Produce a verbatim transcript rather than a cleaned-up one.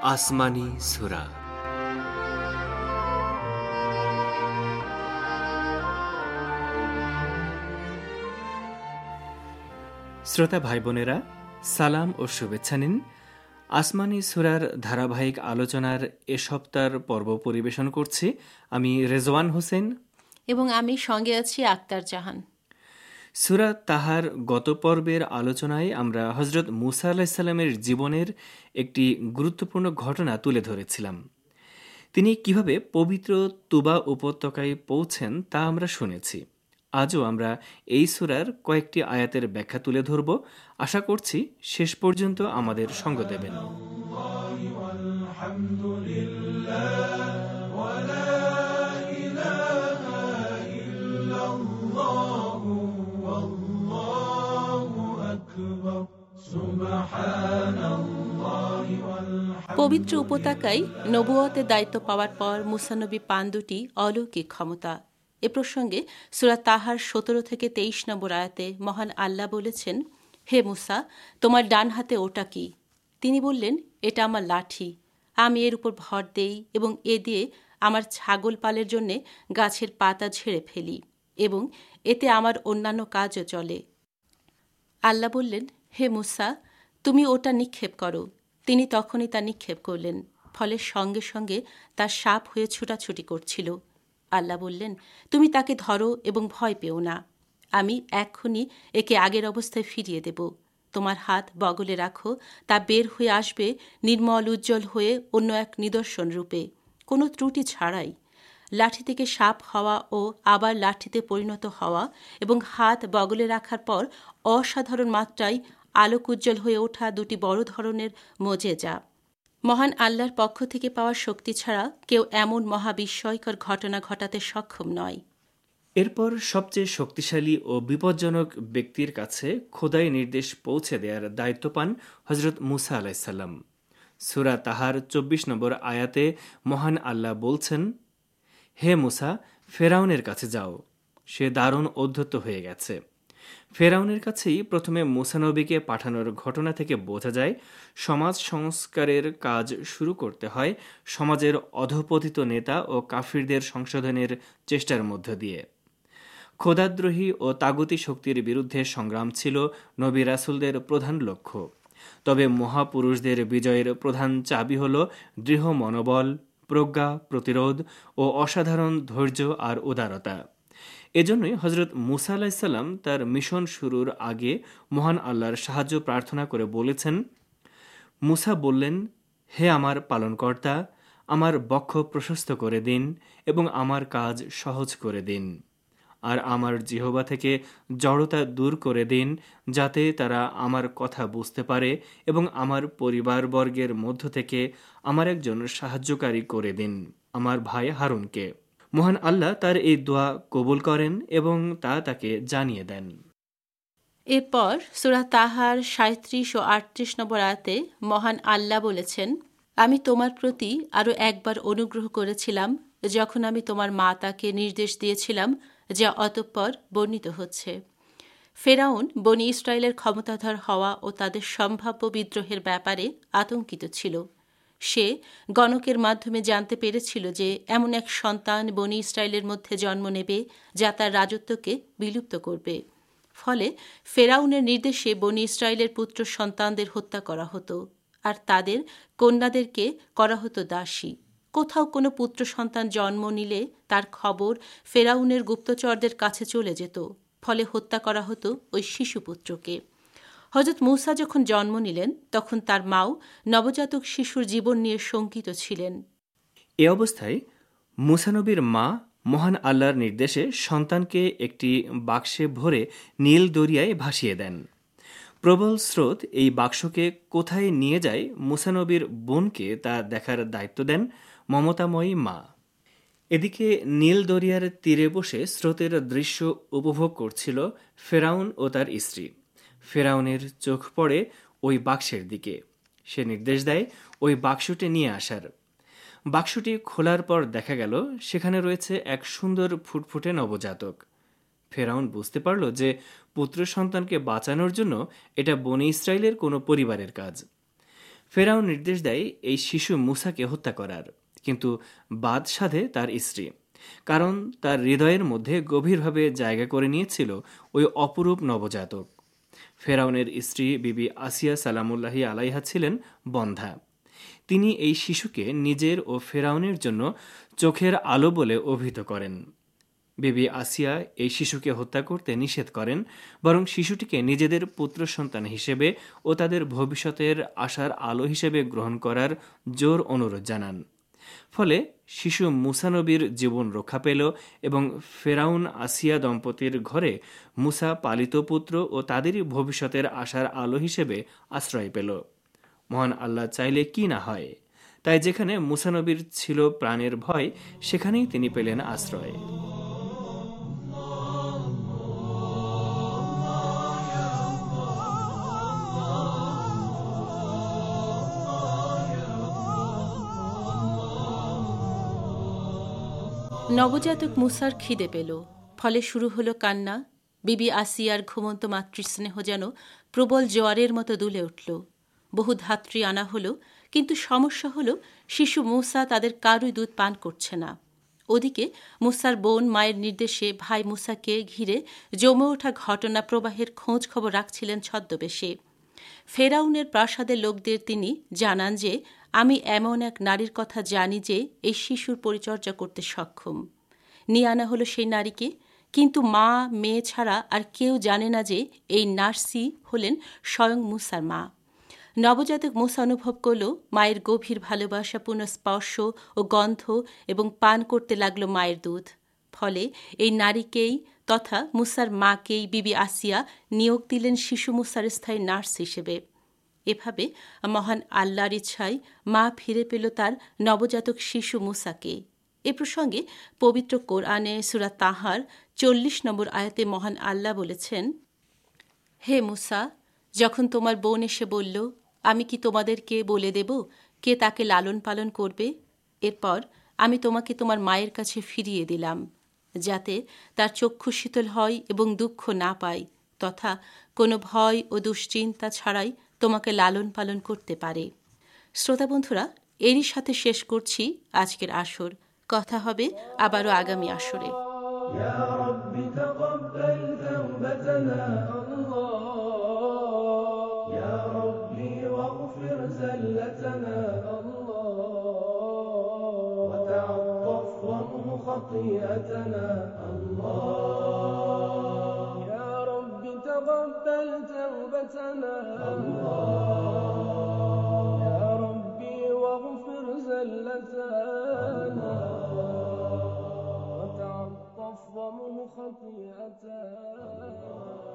আসমানী সূরা। শ্রোতা ভাই বোনেরা, সালাম ও শুভেচ্ছা নিন। আসমানী সূরার ধারাবাহিক আলোচনার এ সপ্তাহের পর্ব পরিবেশন করছি আমি রেজওয়ান হোসেন এবং আমি সঙ্গে আছি আক্তার জাহান। সূরা তাহার গত পর্বের আলোচনায় আমরা হজরত মুসা আলাইহিস সালামের জীবনের একটি গুরুত্বপূর্ণ ঘটনা তুলে ধরেছিলাম। তিনি কিভাবে পবিত্র তুবা উপত্যকায় পৌঁছেন তা আমরা শুনেছি। আজও আমরা এই সূরার কয়েকটি আয়াতের ব্যাখ্যা তুলে ধরব। আশা করছি শেষ পর্যন্ত আমাদের সঙ্গ দেবেন। পবিত্র উপত্যকায় নবুয়তের দায়িত্ব পাওয়ার পর মুসা নবী পান দুটি অলৌকিক ক্ষমতা। এ প্রসঙ্গে সূরা তাহার সতেরো থেকে তেইশ নম্বর আয়াতে মহান আল্লাহ বলেছেন, হে মুসা, তোমার ডান হাতে ওটা কি? তিনি বললেন, এটা আমার লাঠি। আমি এর উপর ভর দেই এবং এ দিয়ে আমার ছাগল পালের জন্যে গাছের পাতা ঝেড়ে ফেলি এবং এতে আমার অন্যান্য কাজও চলে। আল্লাহ বললেন, হে মুসা, তুমি ওটা নিক্ষেপ করো। তিনি তখনই তা নিক্ষেপ করলেন, ফলে সঙ্গে সঙ্গে তার সাপ হয়ে ছুটাছুটি করছিল। আল্লাহ বললেন, তুমি তাকে ধরো এবং ভয় পেও না। আমি এক্ষুনি একে আগের অবস্থায় ফিরিয়ে দেব। তোমার হাত বগলে রাখো, তা বের হয়ে আসবে নির্মল উজ্জ্বল হয়ে অন্য এক নিদর্শন রূপে, কোনো ত্রুটি ছাড়াই। লাঠি থেকে সাপ হওয়া ও আবার লাঠিতে পরিণত হওয়া এবং হাত বগলে রাখার পর অসাধারণ মাত্রায় আলোক উজ্জ্বল হয়ে ওঠা দুটি বড় ধরনের মোজেজা। মহান আল্লাহর পক্ষ থেকে পাওয়া শক্তি ছাড়া কেউ এমন মহাবিস্ময়কর ঘটনা ঘটাতে সক্ষম নয়। এরপর সবচেয়ে শক্তিশালী ও বিপজ্জনক ব্যক্তির কাছে খোদাই নির্দেশ পৌঁছে দেওয়ার দায়িত্ব পান হজরত মুসা আলাইহিস সালাম। সূরা তাহার চব্বিশ নম্বর আয়াতে মহান আল্লাহ বলছেন, হে মুসা, ফেরাউনের কাছে যাও, সে দারুণ অধ্যত্ত হয়ে গেছে। ফেরাউনের কাছেই প্রথমে মুসা নবীকে পাঠানোর ঘটনা থেকে বোঝা যায় সমাজ সংস্কারের কাজ শুরু করতে হয় সমাজের অধঃপতিত নেতা ও কাফিরদের সংশোধনের চেষ্টার মধ্য দিয়ে। খোদাদ্রোহী ও তাগুতি শক্তির বিরুদ্ধে সংগ্রাম ছিল নবী রাসূলদের প্রধান লক্ষ্য। তবে মহাপুরুষদের বিজয়ের প্রধান চাবি হল দৃঢ় মনোবল, প্রজ্ঞা, প্রতিরোধ ও অসাধারণ ধৈর্য আর উদারতা। এজন্যই হজরত মুসা আলাইহিস সালাম তার মিশন শুরুর আগে মহান আল্লাহর সাহায্য প্রার্থনা করে বলেছেন, মুসা বললেন, হে আমার পালনকর্তা, আমার বক্ষ প্রশস্ত করে দিন এবং আমার কাজ সহজ করে দিন, আর আমার জিহবা থেকে জড়তা দূর করে দিন, যাতে তারা আমার কথা বুঝতে পারে, এবং আমার পরিবারবর্গের মধ্য থেকে আমার একজন সাহায্যকারী করে দিন, আমার ভাই হারুনকে। মহান আল্লাহ তার এই দোয়া কবুল করেন এবং তা তাকে জানিয়ে দেন। এরপর সূরা তাহার সাঁত্রিশ ও আটত্রিশ নম্বর আয়াতে মহান আল্লাহ বলেছেন, আমি তোমার প্রতি আরও একবার অনুগ্রহ করেছিলাম যখন আমি তোমার মাতাকে নির্দেশ দিয়েছিলাম, যা অতঃপর বর্ণিত হচ্ছে। ফেরাউন বনি ইসরায়েলের ক্ষমতাধর হওয়া ও তাদের সম্ভাব্য বিদ্রোহের ব্যাপারে আতঙ্কিত ছিল। সে গণকের মাধ্যমে জানতে পেরেছিল যে এমন এক সন্তান বনি ইসরায়েলের মধ্যে জন্ম নেবে যা তার রাজত্বকে বিলুপ্ত করবে। ফলে ফেরাউনের নির্দেশে বনি ইসরায়েলের পুত্র সন্তানদের হত্যা করা হতো, আর তাদের কন্যাদেরকে করা হতো দাসী। কোথাও কোনো পুত্র সন্তান জন্ম নিলে তার খবর ফেরাউনের গুপ্তচরদের কাছে চলে যেত, ফলে হত্যা করা হতো ওই শিশুপুত্রকে। হযরত মূসা যখন জন্ম নিলেন তখন তার মাও নবজাতক শিশুর জীবন নিয়ে শঙ্কিত ছিলেন। এ অবস্থায় মূসা নবীর মা মহান আল্লাহর নির্দেশে সন্তানকে একটি বাক্সে ভরে নীল দরিয়ায় ভাসিয়ে দেন। প্রবল স্রোত এই বাক্সকে কোথায় নিয়ে যায় মূসা নবীর বোনকে তা দেখার দায়িত্ব দেন মমতাময়ী মা। এদিকে নীল দরিয়ার তীরে বসে স্রোতের দৃশ্য উপভোগ করছিল ফেরাউন ও তার স্ত্রী। ফেরাউনের চোখ পড়ে ওই বাক্সের দিকে। সে নির্দেশ দেয় ওই বাক্সটি নিয়ে আসার। বাক্সটি খোলার পর দেখা গেল সেখানে রয়েছে এক সুন্দর ফুটফুটে নবজাতক। ফেরাউন বুঝতে পারল যে পুত্র সন্তানকে বাঁচানোর জন্য এটা বনি ইসরায়েলের কোনো পরিবারের কাজ। ফেরাউন নির্দেশ দেয় এই শিশু মুসাকে হত্যা করার, কিন্তু বাদ সাধে তার স্ত্রী, কারণ তার হৃদয়ের মধ্যে গভীরভাবে জায়গা করে নিয়েছিল ওই অপরূপ নবজাতক। ফেরাউনের স্ত্রী বিবি আসিয়া সালামুল্লাহি আলাইহা ছিলেন বন্ধ্যা। তিনি এই শিশুকে নিজের ও ফেরাউনের জন্য চোখের আলো বলে অভিহিত করেন। বিবি আসিয়া এই শিশুকে হত্যা করতে নিষেধ করেন, বরং শিশুটিকে নিজেদের পুত্র সন্তান হিসেবে ও তাদের ভবিষ্যতের আশার আলো হিসেবে গ্রহণ করার জোর অনুরোধ জানান। ফলে শিশু মুসা নবীর জীবন রক্ষা পেল এবং ফেরাউন আসিয়া দম্পতির ঘরে মুসা পালিত পুত্র ও তাদেরই ভবিষ্যতের আশার আলো হিসেবে আশ্রয় পেল। মহান আল্লাহ চাইলে কি না হয়, তাই যেখানে মুসা নবীর ছিল প্রাণের ভয়, সেখানেই তিনি পেলেন আশ্রয়। নবজাতক মুসার খিদে পেল, ফলে শুরু হলো কান্না। বিবি আসিয়ার ঘুমন্ত মাতৃস্নেহ যেন প্রবল জোয়ারের মতো দুলে উঠল। বহু ধাত্রী আনা হলো, কিন্তু সমস্যা হলো শিশু মুসা তাদের কারুই দুধ পান করছে না। ওদিকে মুসার বোন মায়ের নির্দেশে ভাই মুসাকে ঘিরে জমে ওঠা ঘটনা প্রবাহের খোঁজ খবর রাখছিলেন ছদ্মবেশে। ফেরাউনের প্রাসাদের লোকদের তিনি জানান যে, আমি এমন এক নারীর কথা জানি যে এই শিশুর পরিচর্যা করতে সক্ষম। নিয়ে আনা হলো সেই নারীকে, কিন্তু মা মেয়ে ছাড়া আর কেউ জানে না যে এই নার্সি হলেন স্বয়ং মুসার মা। নবজাতক মুসা অনুভব করল মায়ের গভীর ভালোবাসাপূর্ণ স্পর্শ ও গন্ধ এবং পান করতে লাগলো মায়ের দুধ। ফলে এই নারীকেই তথা মুসার মাকেই বিবি আসিয়া নিয়োগ দিলেন শিশু মুসার স্থায়ী নার্স হিসেবে। এভাবে মহান আল্লাহর ইচ্ছায় মা ফিরে পেল তার নবজাতক শিশু মুসাকে। এ প্রসঙ্গে পবিত্র কোরআনে সূরা তাহার চল্লিশ নম্বর আয়াতে মহান আল্লাহ বলেছেন, হে মুসা, যখন তোমার বোন এসে বলল, আমি কি তোমাদেরকে বলে দেব কে তাকে লালন পালন করবে? এরপর আমি তোমাকে তোমার মায়ের কাছে ফিরিয়ে দিলাম, যাতে তার চক্ষু শীতল হয় এবং দুঃখ না পায়, তথা কোনো ভয় ও দুশ্চিন্তা ছাড়াই তোমাকে লালন পালন করতে পারে। শ্রোতা বন্ধুরা, এরই সাথে শেষ করছি আজকের আসর। কথা হবে আবারও আগামী আসরে। خطيئتنا الله يا رب تقبل توبتنا الله يا ربي واغفر زلتنا وتعطف ومه خطيئتنا.